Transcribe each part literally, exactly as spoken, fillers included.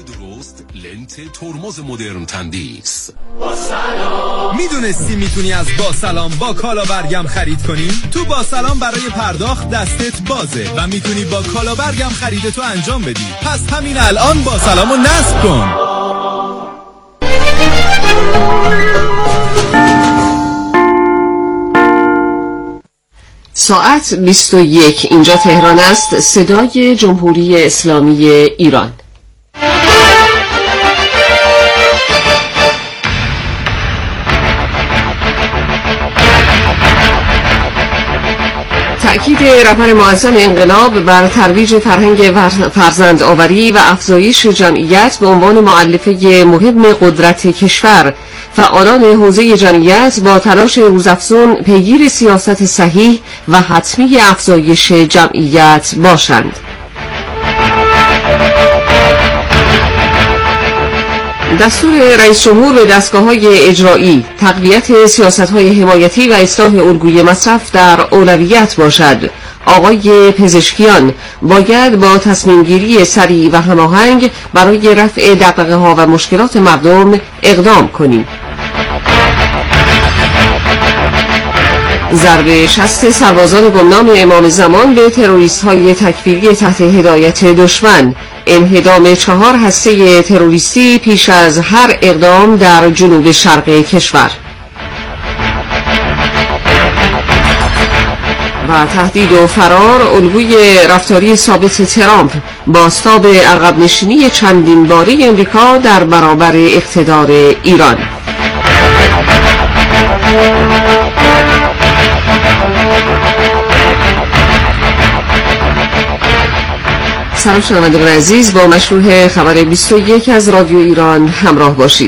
درست لنت ترمز مدرن تندیس. میدونستی میتونی از با سلام با کالا برگم خرید کنی؟ تو با سلام برای پرداخت دستت بازه و میتونی با کالا برگم خریدتو انجام بدی. پس همین الان با سلامو نصب کن. ساعت بیست و یک، اینجا تهران است. صدای جمهوری اسلامی ایران. تأکید رهبر معظم انقلاب بر ترویج فرهنگ فرزند آوری و افزایش جمعیت به عنوان مؤلفه مهم قدرت کشور، فعالان حوزه جمعیت با تلاش روزافزون پیگیر سیاست صحیح و حتمی افزایش جمعیت باشند. دستور رئیس جمهور به دستگاه‌های اجرایی تقویت سیاست‌های حمایتی و اصلاح الگوی مصرف در اولویت باشد. آقای پزشکیان: باید با تصمیم گیری سریع و هماهنگ برای رفع دغدغه‌ها و مشکلات مردم اقدام کنیم. ضرب شست سربازان گمنام امام زمان به تروریست‌های تکفیری تحت هدایت دشمن، انهدام چهار هسته تروریستی پیش از هر اقدام در جنوب شرق کشور و تهدید و فرار الگوی رفتاری ثابت ترامپ، بازتاب عقب نشینی چندین باره امریکا در برابر اقتدار ایران. سلام شنوندگان عزیز، با مشروع خبر بیست و یک از رادیو ایران همراه باشید.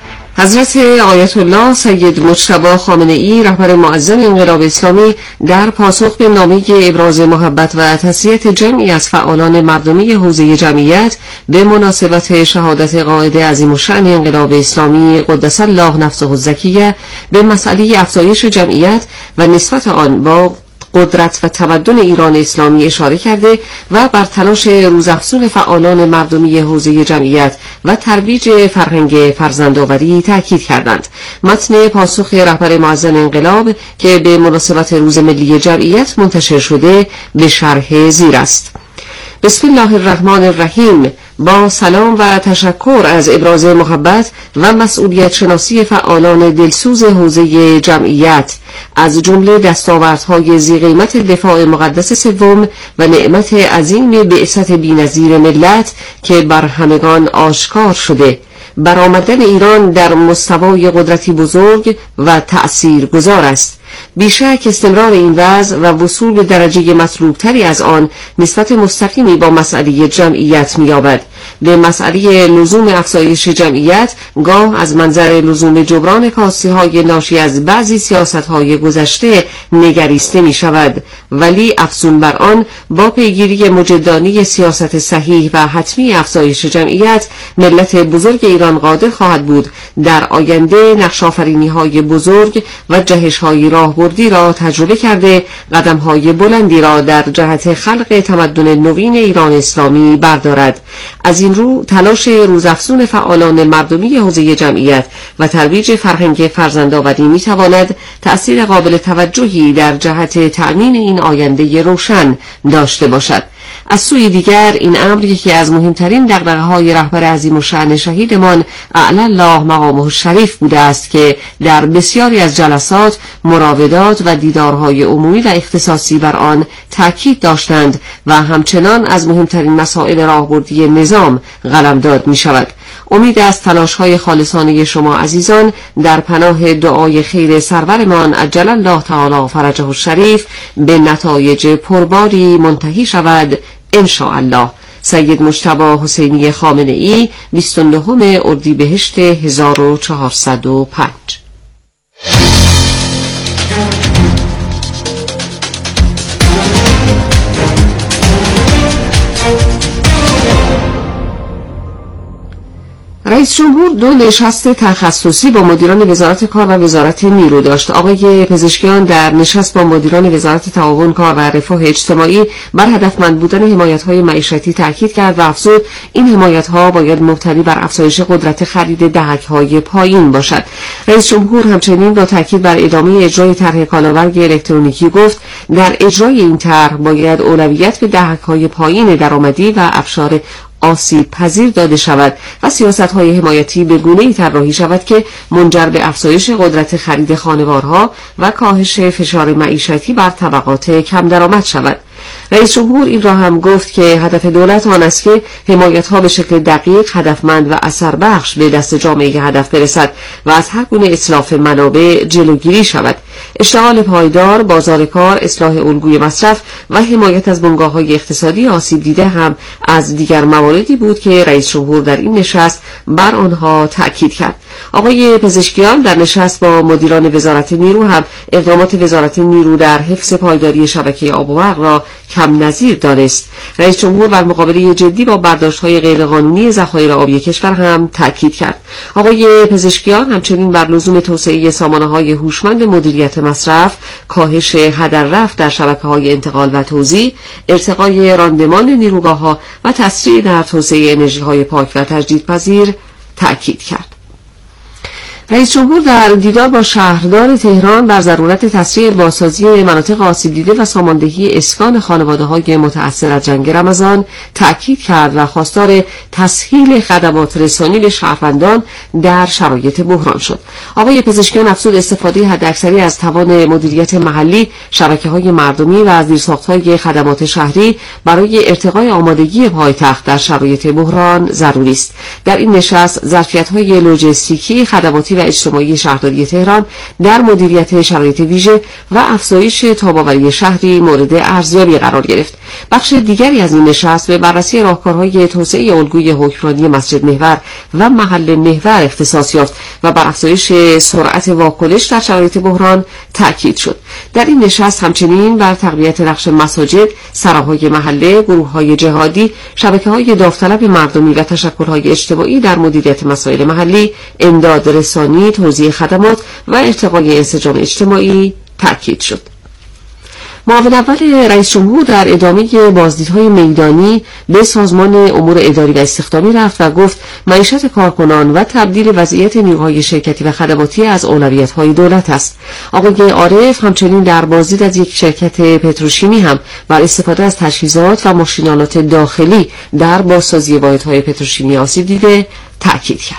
حضرت آیت الله سید مجتبی خامنه‌ای رهبر معظم انقلاب اسلامی در پاسخ به نامه ابراز محبت و تسلیت جمعی از فعالان مردمی حوزه جمعیت به مناسبت شهادت قائد عظیم الشأن انقلاب اسلامی قدس الله نفسه الزکیه به مسئله افزایش جمعیت و نسبت آن با قدرت و تمدن ایران اسلامی اشاره کرده و بر تلاش روزافزون فعالان مردمی حوزه جمعیت و ترویج فرهنگ فرزندآوری تاکید کردند. متن پاسخ رهبر معظم انقلاب که به مناسبت روز ملی جمعیت منتشر شده به شرح زیر است. بسم الله الرحمن الرحیم. با سلام و تشکر از ابراز محبت و مسئولیت شناسی فعالان دلسوز حوزه جمعیت، از جمله دستاوردهای ذی قیمت دفاع مقدس سوم و نعمت عظیم بعثت بی‌نظیر ملت که بر همگان آشکار شده، برآمدن ایران در مستوای قدرتی بزرگ و تأثیر گذار است. بیشک استمرار این وضع و وصول به درجه مطلوبتری از آن نسبت مستقیمی با مسئله جمعیت می‌یابد. به مسئله لزوم افزایش جمعیت گاه از منظر لزوم جبران کاستی‌های ناشی از بعضی سیاست‌های گذشته نگریسته می‌شود، ولی افزون بر آن با پیگیری مجدانه سیاست صحیح و حتمی افزایش جمعیت، ملت بزرگ ایران قادر خواهد بود در آینده نقش‌آفرینی‌های بزرگ و جهش‌های راهبردی را تجربه کرده قدم‌های بلندی را در جهت خلق تمدن نوین ایران اسلامی بردارد. از این رو تلاش روزافزون فعالان مردمی حوزه جمعیت و ترویج فرهنگ فرزندآوری می‌تواند تأثیر قابل توجهی در جهت تأمین این آینده روشن داشته باشد. از سوی دیگر این امر یکی از مهمترین دغدغه‌های رهبر عظیم الشأن شهیدمان اعلی الله مقامه الشریف بوده است که در بسیاری از جلسات، مراودات و دیدارهای عمومی و اختصاصی بر آن تاکید داشتند و همچنان از مهمترین مسائل راهبردی نظام قلمداد می شود. امید از تلاش‌های خالصانه شما عزیزان در پناه دعای خیر سرورمان عجل الله تعالی فرجه الشریف به نتایج پرباری منتهی شود ان شاء الله. سید مجتبی حسینی خامنه‌ای، بیست و نه اردیبهشت هزار و چهارصد و پنج. رئیس جمهور دو نشست تخصصی با مدیران وزارت کار و وزارت نیرو داشت. آقای پزشکیان در نشست با مدیران وزارت تعاون کار و رفاه اجتماعی بر هدفمند بودن حمایت‌های معیشتی تاکید کرد و افزود این حمایت‌ها باید مبتنی بر افزایش قدرت خرید دهک‌های پایین باشد. رئیس جمهور همچنین با تاکید بر ادامه اجرای طرح کالابرگ الکترونیکی گفت در اجرای این طرح باید اولویت به دهک‌های پایین درآمدی و افشار آسیب پذیر داده شود و سیاست‌های حمایتی به گونه‌ای طراحی شود که منجر به افزایش قدرت خرید خانوارها و کاهش فشار معیشتی بر طبقات کم درآمد شود. رئیس جمهور این را هم گفت که هدف دولت آن است که حمایت‌ها به شکل دقیق، هدفمند و اثر بخش به دست جامعه هدف برسد و از هر گونه اتلاف منابع جلوگیری شود. اشتغال پایدار، بازار کار، اصلاح الگوی مصرف و حمایت از بنگاه‌های اقتصادی آسیب دیده هم از دیگر مواردی بود که رئیس جمهور در این نشست بر آنها تأکید کرد. آقای پزشکیان در نشست با مدیران وزارت نیرو هم اقدامات وزارت نیرو در حفظ پایداری شبکه آب و برق را کم نظیر دانست. رئیس جمهور بر مقابله جدی با برداشت‌های غیرقانونی ذخایر آبی کشور هم تأکید کرد. آقای پزشکیان همچنین بر لزوم توسعه سامانه‌های هوشمند مدیریت مصرف، کاهش هدر رفت در شبکه‌های انتقال و توزیع، ارتقای راندمان نیروگاه‌ها و تسریع در توسعه انرژی‌های پاک و تجدیدپذیر تأکید کرد. رئیس جمهور در دیدار با شهردار تهران بر ضرورت تسریع بازسازی مناطق آسیب دیده و ساماندهی اسکان خانواده‌های متأثر از جنگ رمضان تأکید کرد و خواستار تسهیل خدمات رسانی به شهروندان در شرایط بحران شد. آقای پزشکیان افزود استفاده حداکثری از توان مدیریت محلی، شبکه‌های مردمی و از زیرساخت‌های خدمات شهری برای ارتقای آمادگی پایتخت در شرایط بحران ضروری است. در این نشست ظرفیت‌های لوجستیکی، خدماتی و اجتماعی شهرداری تهران در مدیریت شرایط ویژه و افزایش تاب‌آوری شهری مورد ارزیابی قرار گرفت. بخش دیگری از این نشست به بررسی راهکارهای توسعه الگوی حکمرانی مسجد محور و محل محور اختصاص یافت و بر افزایش سرعت واکنش در شرایط بحران تأکید شد. در این نشست همچنین بر تقویت نقش مساجد، سراهای محله، گروه‌های جهادی، شبکه‌های داوطلب مردمی و تشکل‌های اجتماعی در مدیریت مسائل محلی، امداد رسانی، توزیع خدمات و ارتقای انسجام اجتماعی تأکید شد. معاون اول رئیس جمهور در ادامه بازدیدهای میدانی به سازمان امور اداری و استخدامی رفت و گفت معیشت کارکنان و تبدیل وضعیت نیروهای شرکتی و خدماتی از اولویت‌های دولت است. آقای عارف همچنین در بازدید از یک شرکت پتروشیمی هم بر استفاده از تجهیزات و ماشین‌آلات داخلی در بازسازی واحدهای پتروشیمی آسیب دیده تأکید کرد.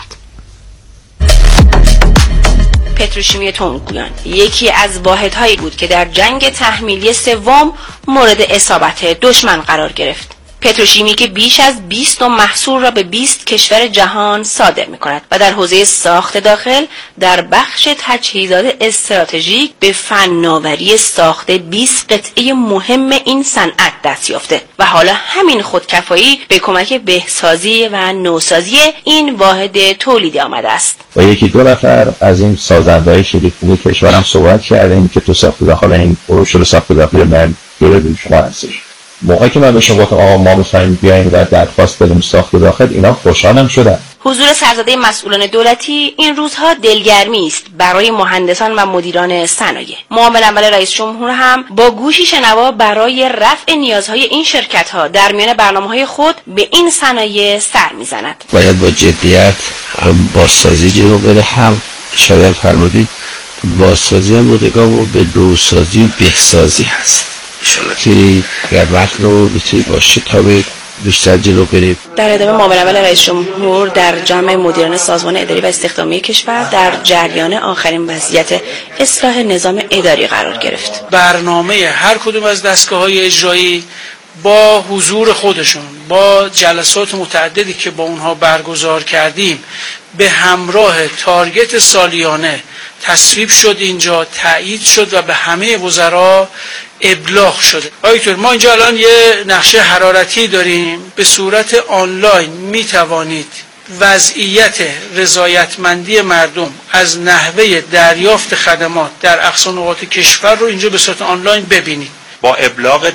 پتروشیمی تنگویان یکی از واحدهایی بود که در جنگ تحمیلی سوم مورد اصابت دشمن قرار گرفت. پتروشیمی که بیش از بیست محصول را به بیست کشور جهان صادر می کند و در حوزه ساخت داخل در بخش تجهیزات استراتژیک به فناوری ساخت بیست قطعه مهم این صنعت دست یافته و حالا همین خودکفایی به کمک بهسازی و نوسازی این واحد تولیدی آمده است. با یکی دو نفر از این سازنده‌های شریک کشورم صحبت کردیم که تو ساخت داخل این پروژه ساخت داخل من جلوی شما هستش. موقعی که من به شما گفتم آقا ما می‌خوایم بیایم و درخواست بدیم ساخت داخل، اینا خوشحالم شدن. حضور سرزده مسئولان دولتی این روزها دلگرمی است برای مهندسان و مدیران صنایع. معاون اول رئیس جمهور هم با گوشی شنوا برای رفع نیازهای این شرکت‌ها در میان برنامه‌های خود به این صنایع سر می‌زند. باید با جدیت هم بازسازی جلو بره، هم شاید فرمودید بازسازی هم مدگاه و به دوسازی و بهسازی هست. که در وقت رو بتونی باشه تا به بیشتر جلو بریم. در ادامه معاون اول رئیس جمهور در جمع مدیران سازمان اداری و استخدامی کشور در جریان آخرین وضعیت اصلاح نظام اداری قرار گرفت. برنامه هر کدوم از دستگاه‌های اجرایی با حضور خودشون، با جلسات متعددی که با اونها برگزار کردیم، به همراه تارگت سالیانه تصویب شد، اینجا تایید شد و به همه وزرا ابلاغ شده. آیتور ما اینجا الان یه نقشه حرارتی داریم، به صورت آنلاین می توانید وضعیت رضایتمندی مردم از نحوه دریافت خدمات در اقصا نقاط کشور رو اینجا به صورت آنلاین ببینید. با ابلاغ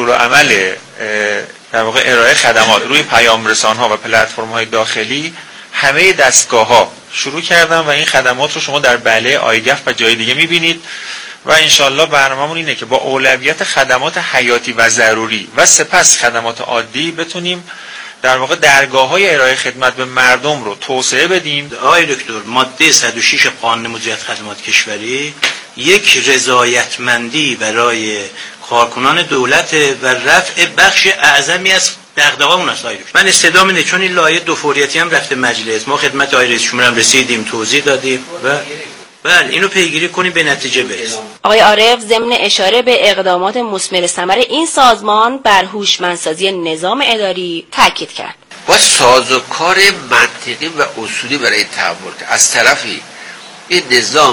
دستورالعمل در واقع ارائه خدمات روی پیام رسان‌ها و پلتفرم‌های داخلی همه دستگاه‌ها شروع کردن و این خدمات رو شما در بله آیگف و جای دیگه می‌بینید و انشالله برنامه‌مون اینه که با اولویت خدمات حیاتی و ضروری و سپس خدمات عادی بتونیم در واقع درگاه‌های ارائه خدمت به مردم رو توسعه بدیم. آقای دکتر، ماده صد و شش قانون مدیریت خدمات کشوری یک رضایتمندی برای کارکنان دولت و رفع بخش اعظمی از دغدغه اون است. من استدلال اینه چون این لایحه دو فوریتی هم رفته مجلس، ما خدمت آقای رئیس جمهور هم رسیدیم، توضیح دادیم و بله اینو پیگیری کنیم به نتیجه برسیم. آقای عارف ضمن اشاره به اقدامات مثمر ثمر این سازمان بر هوشمندسازی نظام اداری تاکید کرد. با سازوکار منطقی و اصولی برای این تعامل که از طرفی این نظام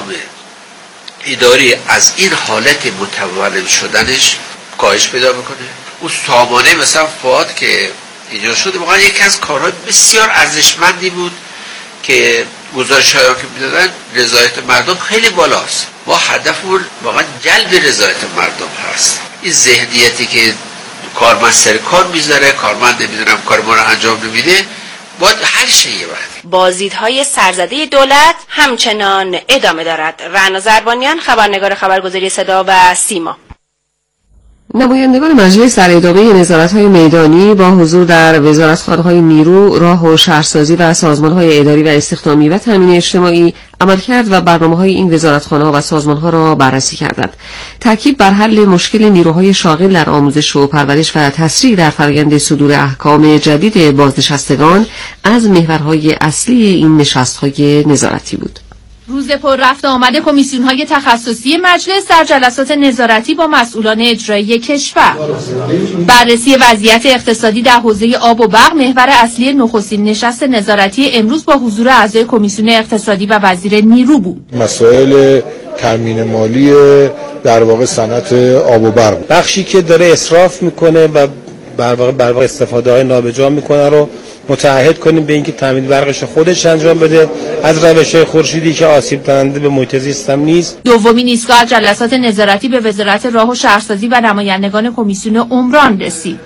اداری از این حالت متولد شدنش کاهش پیدا میکنه. اون سامانه مثلا فواد که ایجاد شده واقعا یکی از کارهای بسیار ارزشمندی بود که گزارش‌هایی که میدادن رضایت مردم خیلی بالاست. ما هدفمون واقعا جلب رضایت مردم هست. این ذهنیتی که کارمند سر کار میذاره، کارمند نمیدونم کار ما رو انجام نمیده، باید حل شه یه وقتی. بازدیدهای سرزده دولت همچنان ادامه دارد. رعنا زربانیان، خبرنگار خبرگزاری صدا و سیما. نمایندگان مجلس در ادامه نظارت‌های میدانی با حضور در وزارتخانه‌های نیرو، راه و شهرسازی و سازمان‌های اداری و استخدامی و تامین اجتماعی عملکرد و برنامه‌های این وزارتخانه‌ها و سازمان‌ها را بررسی کردند. تاکید بر حل مشکل نیروهای شاغل در آموزش و پرورش و تسریع در فرآیند صدور احکام جدید بازنشستگان از محورهای اصلی این نشست‌های نظارتی بود. روز پر رفت آمد کمیسیون‌های تخصصی مجلس در جلسات نظارتی با مسئولان اجرایی کشور. بررسی وضعیت اقتصادی در حوزه آب و برق محور اصلی نخستین نشست نظارتی امروز با حضور اعضای کمیسیون اقتصادی و وزیر نیرو بود. مسائل تامین مالی در واقع صنعت آب و برق، بخشی که داره اسراف میکنه و در واقع بر واقع استفاده‌های نابجا میکنه رو متعهد کنیم به اینکه تامین برقش خودش انجام بده از روش‌های خورشیدی که آسیب دهنده به محیط زیست هم نیست. دومین ایستگاه از جلسات نظارتی به وزارت راه و شهرسازی و نمایندگان کمیسیون عمران رسید.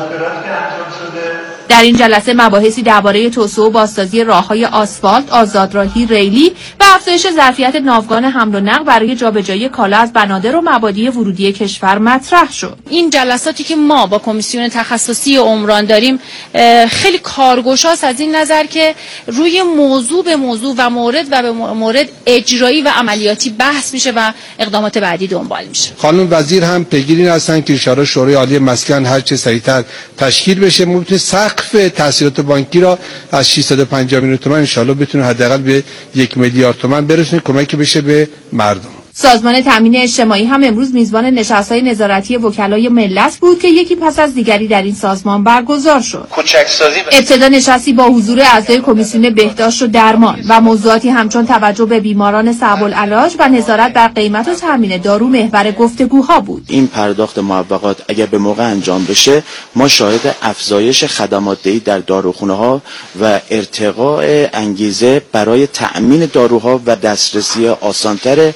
در این جلسه مباحثی درباره توسعه و بازسازی راه‌های آسفالت، آزادراهی ریلی و افزایش ظرفیت ناوگان حمل و نقل برای جابجایی کالا از بنادر و مبادی ورودی کشور مطرح شد. این جلساتی که ما با کمیسیون تخصصی عمران داریم خیلی کارگشاست از این نظر که روی موضوع به موضوع و مورد و به مورد اجرایی و عملیاتی بحث میشه و اقدامات بعدی دنبال میشه. خانم وزیر هم پیگیری هستن که اشاره شورای عالی مسکن هر چه سریعتر تشکیل بشه. ما بتونیم سقف تسهیلات بانکی را از ششصد و پنجاه میلیون تومان ان شاءالله بتونه حداقل به یک میلیارد تومان برسونه، کمک بشه به مردم. سازمان تامین اجتماعی هم امروز میزبان نشست‌های نظارتی وکلای ملت بود که یکی پس از دیگری در این سازمان برگزار شد. ابتدا نشستی با حضور اعضای کمیسیون بهداشت و درمان و موضوعاتی همچون توجه به بیماران صعب العلاج و نظارت بر قیمت و تامین دارو محور گفتگوها بود. این پرداخت معوقات اگر به موقع انجام بشه، ما شاهد افزایش خدمات دهی در داروخانه‌ها و ارتقاء انگیزه برای تأمین داروها و دسترسی آسان‌تر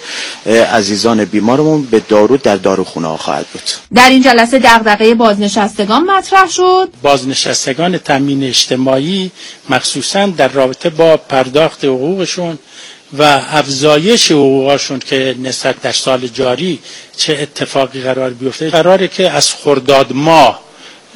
عزیزان بیمارمون به دارو در داروخانه ها خواهد بود. در این جلسه دغدغه بازنشستگان مطرح شد. بازنشستگان تامین اجتماعی مخصوصا در رابطه با پرداخت حقوقشون و افزایش حقوقشون که نسبت در سال جاری چه اتفاقی قرار بیفته، قراره که از خرداد ماه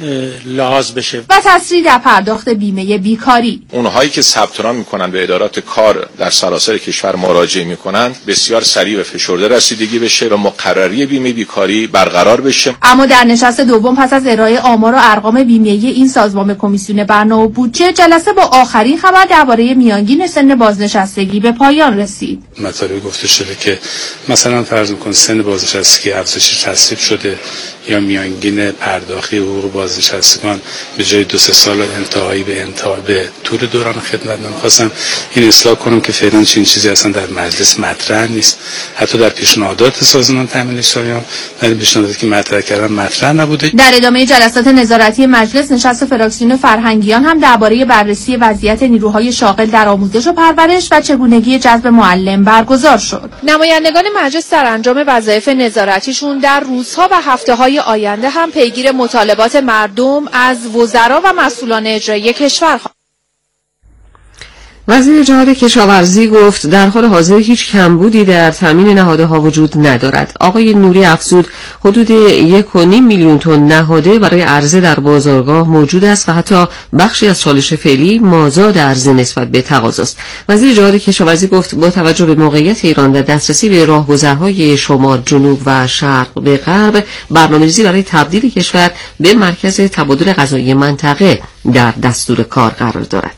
لحاظ بشه. و تسریع در پرداخت بیمه بیکاری. اونهایی که ثبت نام میکنن به ادارات کار در سراسر کشور مراجعه میکنن بسیار سریع و فشرده رسیدگی بشه و مقرری بیمه بیکاری برقرار بشه. اما در نشست دوم پس از ارائه آمار و ارقام بیمه‌ای این سازمان به کمیسیون برنامه و بودجه، جلسه با آخرین خبر درباره میانگین سن بازنشستگی به پایان رسید. مطالبی گفته شده که مثلا فرض کن سن بازنشستگی افزایش تصویب شده یا میانگین پرداختی حقوق بازنشستگان به جای دو سه سال انتهایی به انتها به طول دوران خدمت. من خواستم این اصلاح کنم که فعلا چنین چیزی اصلا در مجلس مطرح نیست. حتی در پیشنهادات سازمان تامین اجتماعی هم در پیشنهاداتی که مطرح کردن مطرح نبوده. در ادامه جلسات نظارتی مجلس، نشست فراکسیون فرهنگیان هم درباره بررسی وضعیت نیروهای شاغل در آموزش و پرورش و چگونگی جذب معلم برگزار شد. نمایندگان مجلس در انجام وظایف نظارتیشون در روزها و هفته‌های آینده هم پیگیر مطالبات مردم از وزرا و مسئولان اجرایی کشور خواهند. وزیر جهاد کشاورزی گفت در حال حاضر هیچ کمبودی در تامین نهاده ها وجود ندارد. آقای نوری افزود حدود یک و نیم میلیون تن نهاده برای عرضه در بازارگاه موجود است و حتی بخشی از چالش فعلی مازاد عرضه نسبت به تقاضاست. وزیر جهاد کشاورزی گفت با توجه به موقعیت ایران در دسترسی به راهگذرهای شمال، جنوب و شرق به غرب، برنامه‌ریزی برای تبدیل کشور به مرکز تبادل غذایی منطقه در دستور کار قرار دارد.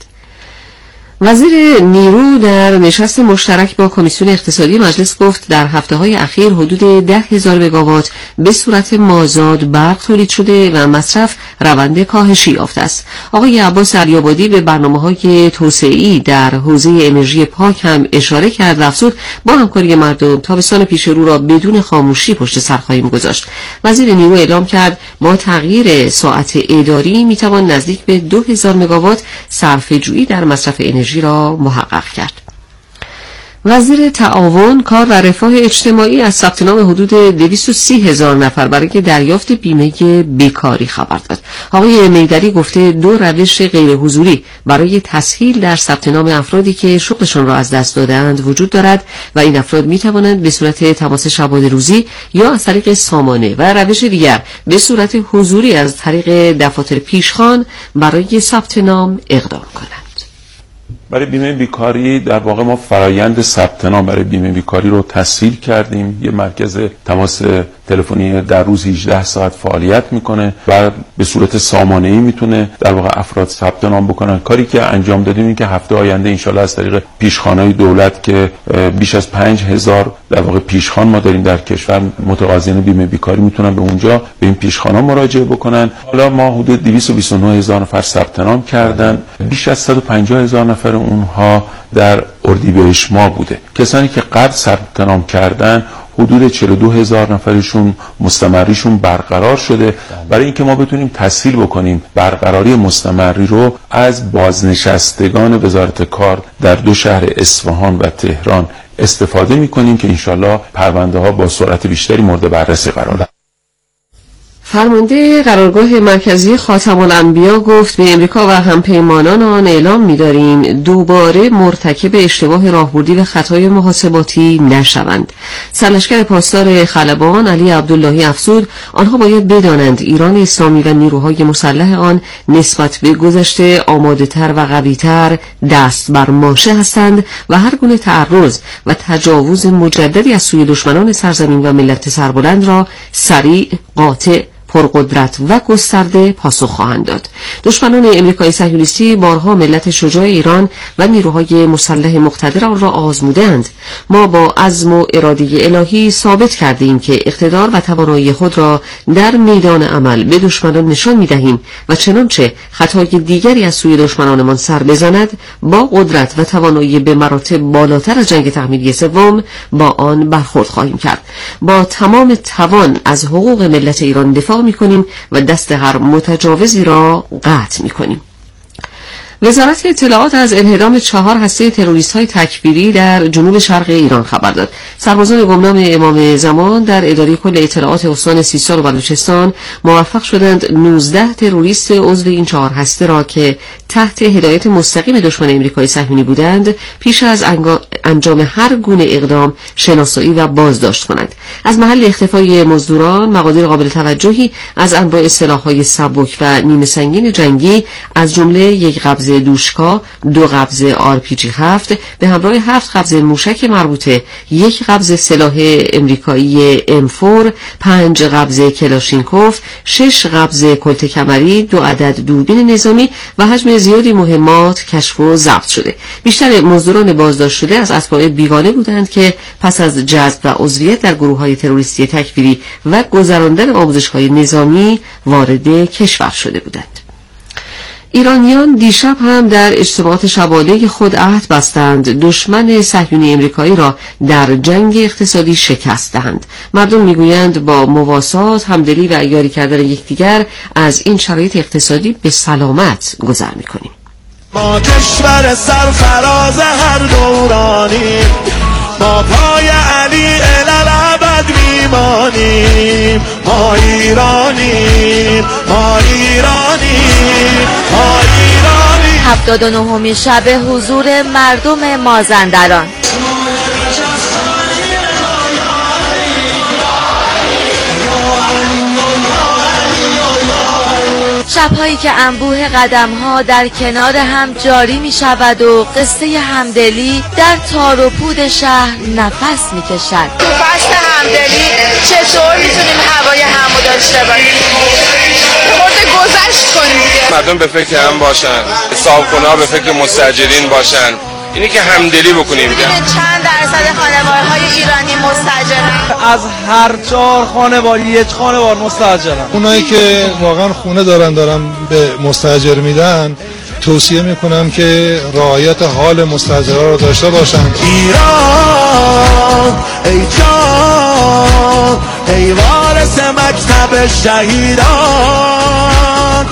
وزیر نیرو در نشست مشترک با کمیسیون اقتصادی مجلس گفت در هفته‌های اخیر حدود ده هزار مگاوات به صورت مازاد برق تولید شده و مصرف روند کاهشی یافته است. آقای عباس علی‌آبادی به برنامه‌های توسعه‌ای در حوزه انرژی پاک هم اشاره کرد و افزود با همکاری مردم تابستان پیش رو را بدون خاموشی پشت سر خواهیم گذاشت. وزیر نیرو اعلام کرد با تغییر ساعت اداری میتوان نزدیک به دو هزار مگاوات صرفه‌جویی در مصرف انرژی را محقق کرد. وزیر تعاون، کار و رفاه اجتماعی از ثبت نام حدود دویست و سی هزار نفر برای دریافت بیمه بیکاری خبر داد. آقای میدری گفته دو روش غیر حضوری برای تسهیل در ثبت نام افرادی که شغلشان را از دست دادند وجود دارد و این افراد می توانند به صورت تماس شبانه روزی یا از طریق سامانه و روش دیگر به صورت حضوری از طریق دفاتر پیشخوان برای ثبت نام اقدام کنند. برای بیمه بیکاری در واقع ما فرایند ثبت نام برای بیمه بیکاری رو تسهیل کردیم. یه مرکز تماس تلفنی در روز هجده ساعت فعالیت میکنه و به صورت سامانه‌ای میتونه در واقع افراد ثبت نام بکنن. کاری که انجام دادیم این که هفته آینده انشالله از طریق پیشخوان‌های دولت که بیش از پنج هزار در واقع پیشخوان ما داریم در کشور، متقاضیان بیمه بیکاری میتونن به اونجا به این پیشخوان‌ها مراجعه بکنن. حالا ما حدود دویست و بیست و نه هزار نفر ثبت نام کردن. بیش از صد و پنجاه هزار نفر اونها در اردیبهشت ماه بوده. کسانی که قبل ثبت نام کردن حدود چهل و دو هزار نفرشون مستمریشون برقرار شده. برای اینکه ما بتونیم تسهیل بکنیم برقراری مستمری رو، از بازنشستگان وزارت کار در دو شهر اصفهان و تهران استفاده میکنیم که انشالله پرونده ها با سرعت بیشتری مورد بررسی قرار دارند. فرمانده قرارگاه مرکزی خاتم الانبیا گفت به امریکا و همپیمانان آن اعلام می‌داریم دوباره مرتکب اشتباه راهبردی و خطای محاسباتی نشوند. سرلشکر پاسدار خلبان علی عبداللهی افزود آنها باید بدانند ایران اسلامی و نیروهای مسلح آن نسبت به گذشته آماده‌تر و قوی‌تر دست بر ماشه هستند و هر گونه تعرض و تجاوز مجددی از سوی دشمنان سرزمین و ملت سربلند را سریع، قاطع، پرقدرت و گسترده پاسخ خواهند داد. دشمنان امریکای صهیونیستی بارها ملت شجاع ایران و نیروهای مسلح مقتدر آن را آزمودند. ما با عزم و اراده الهی ثابت کردیم که اقتدار و توانایی خود را در میدان عمل به دشمنان نشان می‌دهیم و چنانچه خطای دیگری از سوی دشمنانمان سر بزند با قدرت و توانایی به مراتب بالاتر از جنگ تحمیلی سوم با آن برخورد خواهیم کرد. با تمام توان از حقوق ملت ایران دفاع می‌کنیم و دست هر متجاوزی را قطع می‌کنیم. وزارت اطلاعات از انهدام چهار هسته تروریست‌های تکفیری در جنوب شرق ایران خبر داد. سربازان گمنام امام زمان در اداره کل اطلاعات استان سیستان و بلوچستان موفق شدند نوزده تروریست عضو این چهار هسته را که تحت هدایت مستقیم دشمن امریکایی صهیونی بودند پیش از انجام هر گونه اقدام شناسایی و بازداشت کنند. از محل اختفای مزدوران مقادیر قابل توجهی از انواع سلاح‌های سبک و نیمه سنگین جنگی از جمله یک قبض دوشکا، دو قبض آر پی جی هفت به همراه هفت قبض موشک مربوطه، یک قبض سلاح امریکایی ام چهار، پنج قبض کلاشینکوف، شش قبض کلت کمری، دو عدد دوربین نظامی و حجم زیادی مهمات کشف و ضبط شده. بیشتر مزدوران بازداشت شده از اتباع بیگانه بودند که پس از جذب و عضویت در گروه‌های تروریستی تکفیری و گذراندن آموزش‌های نظامی وارد کشور شده بودند. ایرانیان دیشب هم در اجتماعات شبانه خود عهد بستند دشمن صهیونی امریکایی را در جنگ اقتصادی شکست دهند. مردم میگویند با مواسات، همدلی و یاری کردن یکدیگر از این شرایط اقتصادی به سلامت گذر میکنیم. ما کشور سرفراز هر دورانی، ما پای علی الالعبد میمانیم. ما ایرانیم، ما ایرانیم، ما ایرانیم. هفتاد و نهمین شب حضور مردم مازندران. شب‌هایی که انبوه قدم‌ها در کنار هم جاری می‌شود و قصه همدلی در تار و پود شهر نفس می‌کشد. تو فصل همدلی چطور می‌تونیم هوای همو داشته باشیم؟ خورده گذشت کنیم دیگه. مردم به فکر هم باشن، صاحبخونه‌ها به فکر مستاجرین باشن. اینی که همدلی بکنیم. چند درصد خانوارهای ایرانی مستاجرن؟ از هر چهار خانوار یک خانوار مستاجرن. اونایی که واقعا خونه دارن دارن به مستاجر میدن، توصیه میکنم که رعایت حال مستاجرها رو داشته باشن. ایران ای جان ای وارث مکتب شهیدان،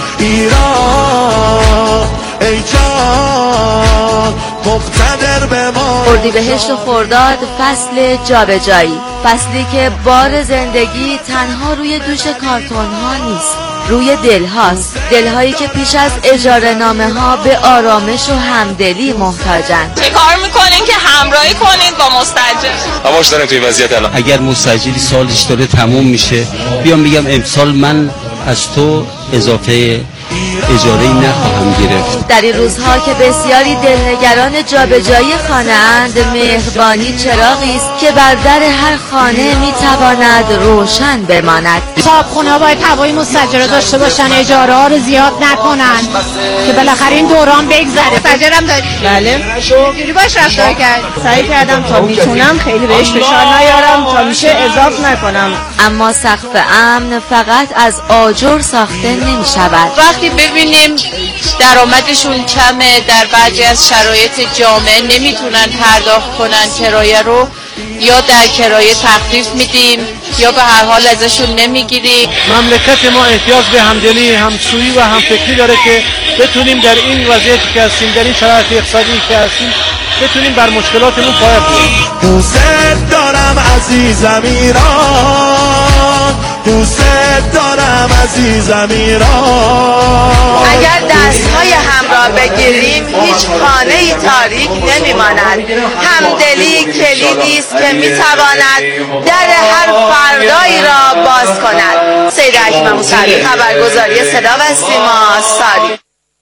ایران ای جان مقتدر به ما. اردیبهشت و خرداد فصل جابجایی، فصلی که بار زندگی تنها روی دوش کارتون ها نیست، روی دل هاست، دل هایی که پیش از اجاره نامه ها به آرامش و همدلی محتاجن. چه کار میکنین که همراهی کنین با مستاجر؟ هماش داریم توی وضعیت الان. اگر مستاجری سالش داره تموم میشه، بیام میگم امسال من از تو اضافه اجاره‌ای نخواهم گرفت. در این روزها که بسیاری دلنگران جابجایی خانه اند، مهربانی چراغی است که بر در هر خانه میتواند روشن بماند. صاحبخونه‌ها باید هوای مستاجره داشته باشن، اجاره ها رو زیاد نکنن که بالاخره این دوران بگذره. مستاجرم داری؟ بله. چجوری باش رفتار کرد؟ سعی کردم تا میتونم خیلی بهش فشار نیارم، تا میشه اضافه نکنم. اما سقف امن فقط از آجر ساخته نمی شود. وقتی ببینیم درآمدشون کمه، در بعضی از شرایط جامعه نمیتونن پرداخت کنن کرایه رو، یا در کرایه تخفیف میدیم یا به هر حال ازشون نمیگیریم. مملکت ما احتیاج به همدلی، همسویی و همفکری داره که بتونیم در این وضعیتی که هستیم، در این شرایط اقتصادی که هستیم، بتونیم بر مشکلاتمون پایه کنیم. دوست دارم عزیزم ایران، دوست دارم عزیزم ایران. اگر دستهای همراه بگیریم هیچ خانه‌ای تاریک نمیماند. همدلی کلیدی است که میتواند در هر فردایی را باز کند. سید اکرم موسوی، خبرگزاری صدا و سیما، ساری.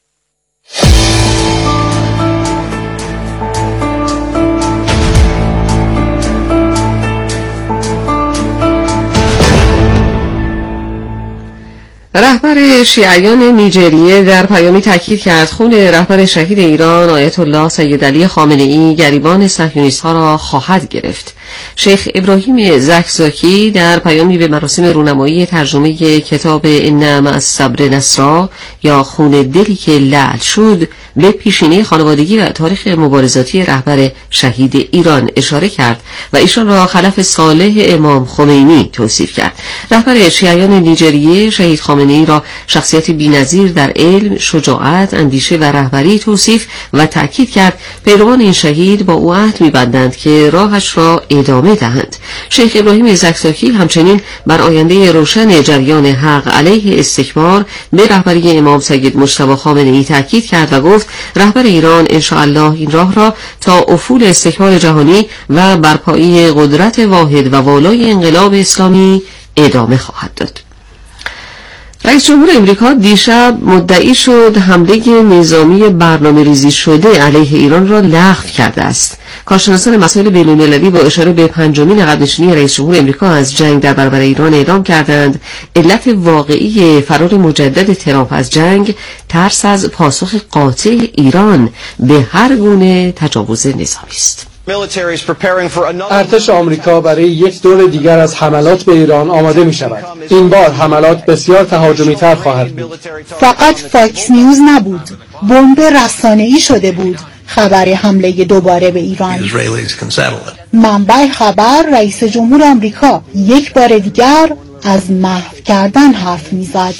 رهبر شیعیان نیجریه در پیامی تاکید کرد خون رهبر شهید ایران آیت الله سید علی خامنه ای گریبان صهیونیست‌ها را خواهد گرفت. شیخ ابراهیم زکزاکی در پیامی به مراسم رونمایی ترجمه کتاب ان مع الصبر نصرا یا خون دلی که لعل شد به پیشینه خانوادگی و تاریخ مبارزاتی رهبر شهید ایران اشاره کرد و ایشان را خلف صالح امام خمینی توصیف کرد. رهبر شیعیان نیجریه شهید خامنه ای را شخصیت بی‌نظیر در علم، شجاعت، اندیشه و رهبری توصیف و تأکید کرد پیروان این شهید با او عهد می‌بندند که راهش را ادامه دهند. شیخ ابراهیم زکزاکی همچنین بر آینده روشن جریان حق علیه استکبار به رهبری امام سید مجتبی خامنه ای تأکید کرد و گفت رهبر ایران انشاءالله این راه را تا افول استکبار جهانی و برپایی قدرت واحد و والای انقلاب اسلامی ادامه خواهد داد. رئیس جمهور امریکا دیشب مدعی شد حمله نظامی برنامه ریزی شده علیه ایران را لغو کرده است. کارشناسان مسائل بین‌المللی با اشاره به پنجمین عقب‌نشینی رئیس جمهور امریکا از جنگ در برابر ایران اعلام کردند علت واقعی فرار مجدد ترامپ از جنگ ترس از پاسخ قاطع ایران به هر گونه تجاوز نظامی است. ارتش آمریکا برای یک دور دیگر از حملات به ایران آماده می شود. این بار حملات بسیار تهاجمی تر خواهد بود. فقط فاکس نیوز نبود، بمب رسانه‌ای شده بود خبر حمله دوباره به ایران. منبع خبر رئیس جمهور آمریکا یک بار دیگر از محو کردن حرف میزد.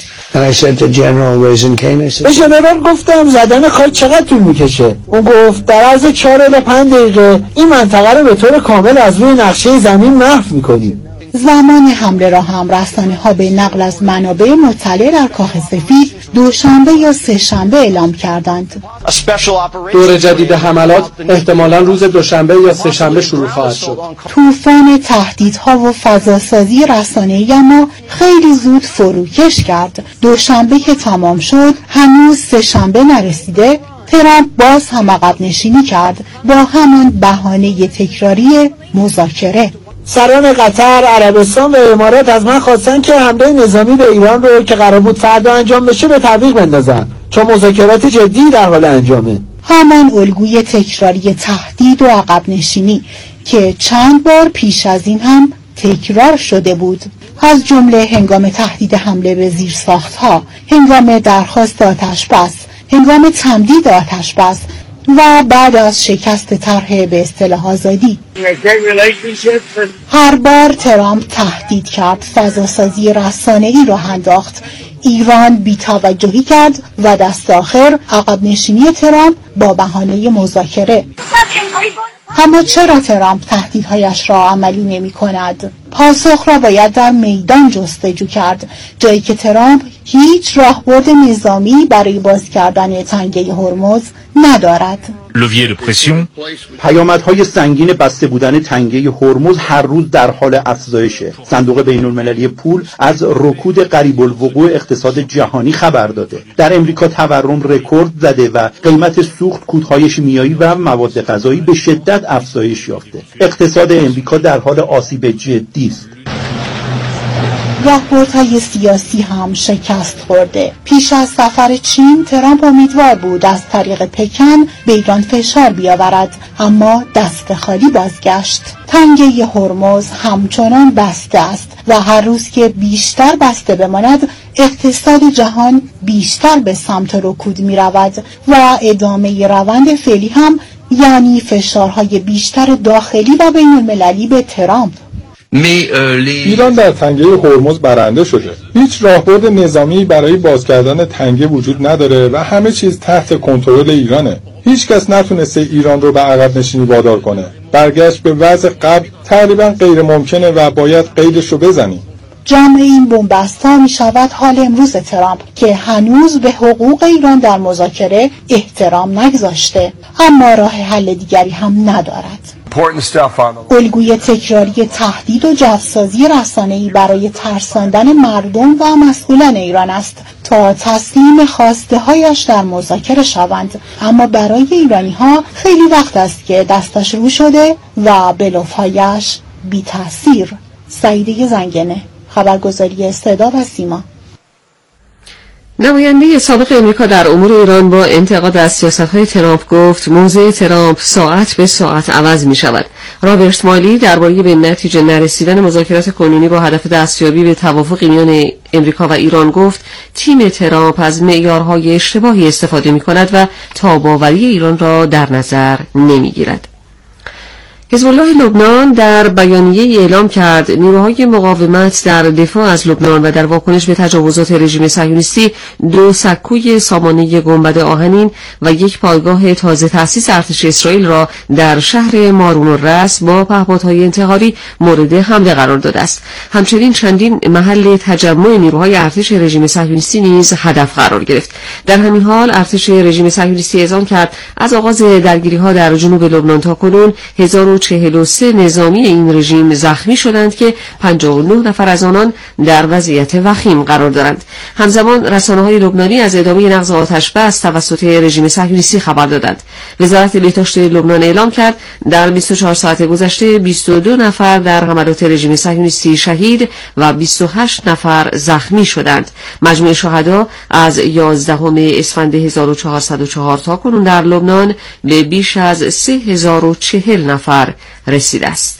به ژنرال گفتم زدن خاک چقدر طول میکشه؟ اون گفت در عرض چهار الی پنج دقیقه این منطقه رو به طور کامل از روی نقشه زمین محو میکنیم. زمان حمله را هم رسانه‌ها به نقل از منابع مطلع در کاخ سفید دوشنبه یا سه‌شنبه اعلام کردند. دور جدید حملات احتمالاً روز دوشنبه یا سه‌شنبه شروع خواهد شد. طوفان تهدیدها و فضاسازی رسانه‌ای اما خیلی زود فروکش کرد. دوشنبه که تمام شد هنوز سه‌شنبه نرسیده، ترامپ باز هم عقب نشینی کرد با همان بهانه تکراری مذاکره. سران قطر، عربستان و امارات از من خواستن که حمله نظامی به ایران رو که قرار بود فردا انجام بشه به تعویق بندازن، چون مذاکرات جدی در حال انجامه. همان الگوی تکراری تهدید و عقب نشینی که چند بار پیش از این هم تکرار شده بود، از جمله هنگام تهدید حمله به زیرساخت‌ها، هنگام درخواست آتش بس، هنگام تمدید آتش بس و بعد از شکست طرح به اصطلاح آزادی. هر بار ترامپ تهدید کرد، فضاسازی رسانه‌ای را انداخت، ایران بی‌توجهی کرد و دست آخر عقب نشینی ترامپ با بهانه مذاکره. اما چرا ترامپ تهدیدهایش را عملی نمی کند؟ پاسخ را باید در میدان جستجو کرد، جایی که ترامپ هیچ راهبرد نظامی برای باز کردن تنگه هرمز ندارد. پیامدهای سنگین بسته بودن تنگه هرمز هر روز در حال افزایشه. صندوق بین المللی پول از رکود قریب الوقوع اقتصاد جهانی خبر داده. در امریکا تورم رکورد زده و قیمت سوخت، کودهای شیمیایی و مواد غذایی به شدت افزایش یافته. اقتصاد امریکا در حال آسیب جدی است. راهبردهای سیاسی هم شکست خورده. پیش از سفر چین ترامپ امیدوار بود از طریق پکن به ایران فشار بیاورد، اما دست خالی بازگشت. تنگه هرمز همچنان بسته است و هر روز که بیشتر بسته بماند اقتصاد جهان بیشتر به سمت رکود می رود و ادامه روند فعلی هم یعنی فشارهای بیشتر داخلی و بین المللی به ترامپ. ایران در تنگه هرمز برنده شده. هیچ راهبرد نظامی برای باز کردن تنگه وجود نداره و همه چیز تحت کنترل ایرانه. هیچ کس نتونسته ایران رو به عقب نشینی وادار کنه. برگشت به وضع قبل تقریبا غیر ممکنه و باید قیدش رو بزنیم. جمع این بنبست‌ها می شود حال امروز ترامپ که هنوز به حقوق ایران در مذاکره احترام نگذاشته، اما راه حل دیگری هم ندارد. الگوی تکراری تهدید و جاسازی رسانه‌ای برای ترساندن مردم و مسئولان ایران است تا تسلیم خواسته هایش در مذاکره شوند، اما برای ایرانی ها خیلی وقت است که دستش رو شده و بلوف‌هایش بی تأثیر. سعیده زنگنه، خبرگزاری صدا و سیما. نماینده سابق امریکا در امور ایران با انتقاد از سیاست‌های ترامپ گفت موضع ترامپ ساعت به ساعت عوض می‌شود. رابرت مالی درباره به نتیجه نرسیدن مذاکرات کنونی با هدف دستیابی به توافق میان امریکا و ایران گفت تیم ترامپ از معیارهای اشتباهی استفاده می‌کند و تاب‌آوری ایران را در نظر نمی‌گیرد. حزب الله لبنان در بیانیه اعلام کرد نیروهای مقاومت در دفاع از لبنان و در واکنش به تجاوزات رژیم صهیونیستی دو سکوی سامانه گنبد آهنین و یک پایگاه تازه تأسیس ارتش اسرائیل را در شهر مارون الرأس با پهپادهای انتحاری مورد حمله قرار داده است. همچنین چندین محل تجمع نیروهای ارتش رژیم صهیونیستی نیز هدف قرار گرفت. در همین حال ارتش رژیم صهیونیستی اعلام کرد از آغاز درگیری‌ها در جنوب لبنان تا کنون هزار و چهل و سه نظامی این رژیم زخمی شدند که پنجاه و نه نفر از آنان در وضعیت وخیم قرار دارند. همزمان رسانه‌های لبنانی از ادامه نقض آتش بس توسط رژیم صهیونیستی خبر دادند. وزارت بهداشت لبنان اعلام کرد در بیست و چهار ساعت گذشته بیست و دو نفر در حملات رژیم صهیونیستی شهید و بیست و هشت نفر زخمی شدند. مجموع شهدا از یازدهم اسفند هزار و چهارصد و چهار تا کنون در لبنان به بیش از سه هزار و چهل نفر رسیده است.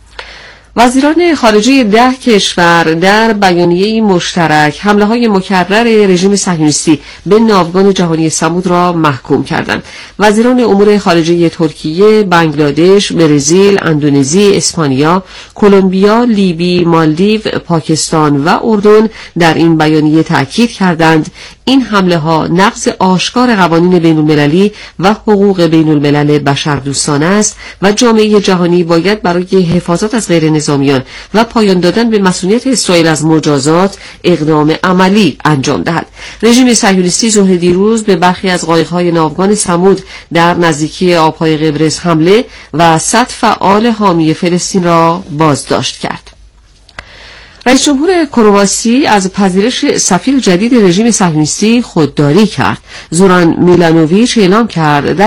وزیران خارجه ده کشور در بیانیه‌ای مشترک حمله‌های مکرر رژیم صهیونیستی به ناوگان جهانی سمود را محکوم کردند. وزیران امور خارجه ترکیه، بنگلادش، برزیل، اندونزی، اسپانیا، کلمبیا، لیبی، مالدیو، پاکستان و اردن در این بیانیه تاکید کردند این حمله ها نقض آشکار قوانین بین المللی و حقوق بین الملل بشردوستانه است و جامعه جهانی باید برای حفاظت از غیر نظامیان و پایان دادن به مسئولیت اسرائیل از مجازات اقدام عملی انجام دهد. رژیم صهیونیستی ظهر دیروز به برخی از قایق‌های ناوگان سمود در نزدیکی آبهای قبرس حمله و صد فعال حامی فلسطین را بازداشت کرد. رئیس جمهور کرواسی از پذیرش سفیر جدید رژیم صهیونیستی خودداری کرد. زوران میلانوویچ اعلام کرد در